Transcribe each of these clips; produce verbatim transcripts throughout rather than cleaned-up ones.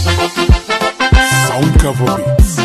Sound cover beats.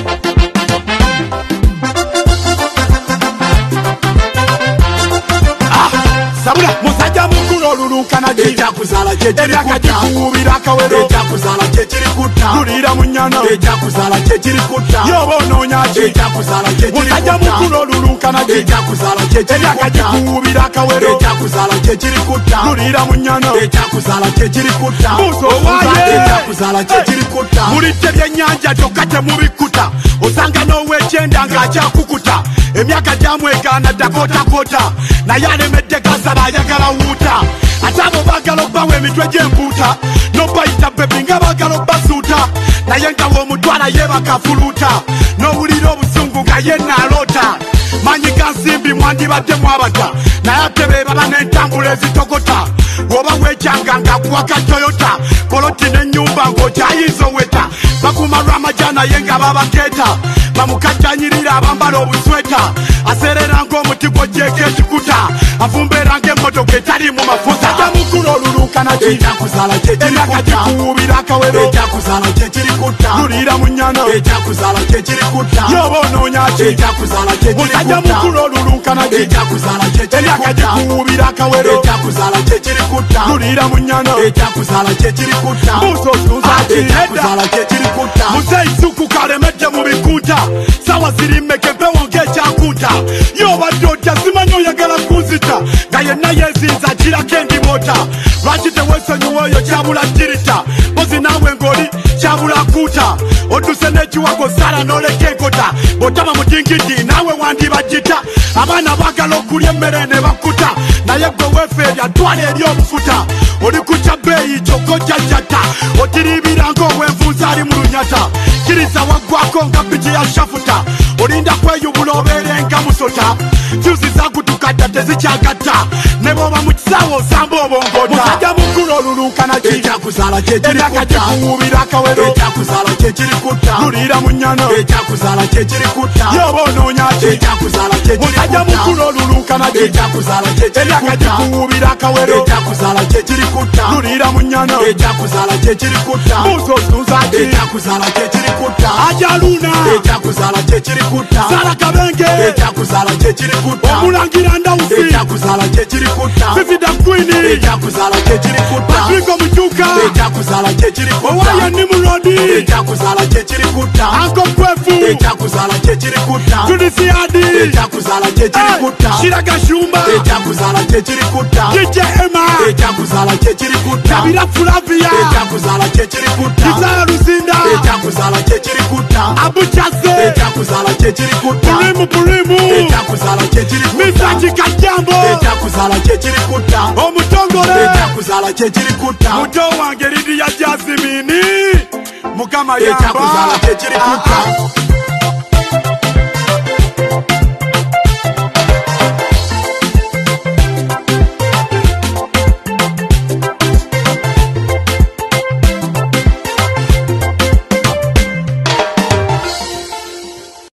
Sabula musajja mukulu olulunkana eja kuzala kyekiri kutta kuubira akawero eja kuzala kyekiri kutta tulira mu nnyana eja kuzala kyekiri kutta yoba onoonya ki eja kuzala kyekiri musajja mukulu olulunkana eja kuzala kyekiri kutta kuubira akawero eja kuzala kyekiri kutta tulira mu nnyana eja kuzala kyekiri kutta musowaaye eja kuzala kyekiri kutta mulidde byennyanja kyokka temubikkuta osanga n'ow'ekyenda ng'akyakukuta emyaka gyamwegaana ddakootakoota naye alemedde gasaba ayagala wuuta ate abo baagala obbawa emitwe gy'empuuta n'obayita bebi nga baagala obbasuuta naye nga w'omutwala yeebakafuluuta n'owulira obusungu nga ye naaloota manyi ga nsimbi mwandibadde mwabata naye ate be baba n'entambula ezitogota bw'oba weekyanga ng'akuwaka toyota poloti n'ennyumba ng'okyayinza oweta bakuma lw'amajja naye nga babakeeta bamukajjanyirira abambala obusweta aserera ng'omuti gw'ojjeeko ekikuta avumbeera ng'emmotoka etali mu mafuta ajja mukulu olulunkana ki eja kuzala kyekiri emyaka kutta gikuubira akawero eja kuzala kyekiri kutta tulira mu nnyana eja kuzala kyekiri kutta yoba onoonya ki eja kuzala kyekiri musajja kutta mukulu olulunkana ki eja kuzala kyekiri emyaka kutta gikuubira akawero eja kuzala kyekiri kutta tulira mu nnyana eja kuzala kyekiri kutta musosuza eja ki kuzala kyekiri kutta muzeisuku kalemedde mu bikunta sawa ziri mmeke mpewo ng'ekyakunta yobadde otya simanyi oyagala kunzita nga yenna yeezinza kirako endibota lwaki teweesonyiwa oyo kyabula jirita bozi naawe ng'oli kyabula kuuta odduse n'ekiwago sala n'oleka enkota bw'otaba mudingidi naawe wandibagita abaana baagala okulya emmere ne bakkuta naye gwe weefeerya twala eri obufuta oli ku kya bbeeyi kyokka ojjajjata otiriibira ng'obwenfunza ali mu lunyata kiriza waggwako nga biki ya shafuta olinda kweyubula obeere nga musota fyuzi zakutukadda tezikyagatta ne bw'oba mu kisaawe osamba obongota musajja mukulu olulunkana ki eja kuzala kyekiri emyaka kutta gikuubira akawero eja kuzala kyekiri kutta tulira mu nnyana eja kuzala kyekiri kutta yoba onoonya ki eja kuzala kyekiri musajja kutta mukulu olulunkana ki eja kuzala kyekiri emyaka kutta gikuubira akawero eja kuzala kyekiri kutta tulira mu nnyana eja kuzala kyekiri kutta musosuza ki eja kuzala kyekiri kutta ajaluna eja kuzala kyekiri kutta sala kabenge eja kuzala kyekiri kutta omulangira ndawusi eja kuzala kyekiri kutta fifida kwini eja kuzala kyekiri kutta patriko mukyuka eja kuzala kyekiri kutta owaya nimulodi eja kuzala kyekiri kutta anko kwefu eja kuzala kyekiri kutta tudisiadi eja kuzala kyekiri kutta shiraga shumba eja kuzala kyekiri kutta jije ema eja kuzala kyekiri kutta kabira fulavia eja kuzala kyekiri kutta kisaya lusinda eja kuzala kyekiri kutta abuchase eja kuzala kyekiri kutta pulimu pulimu eja kuzala kyekiri kutta misaji kajambo eja kuzala kyekiri kutta omutongole eja kuzala kyekiri kutta muto wange lidiya jasimini mukama eja yamba kuzala kyekiri kutta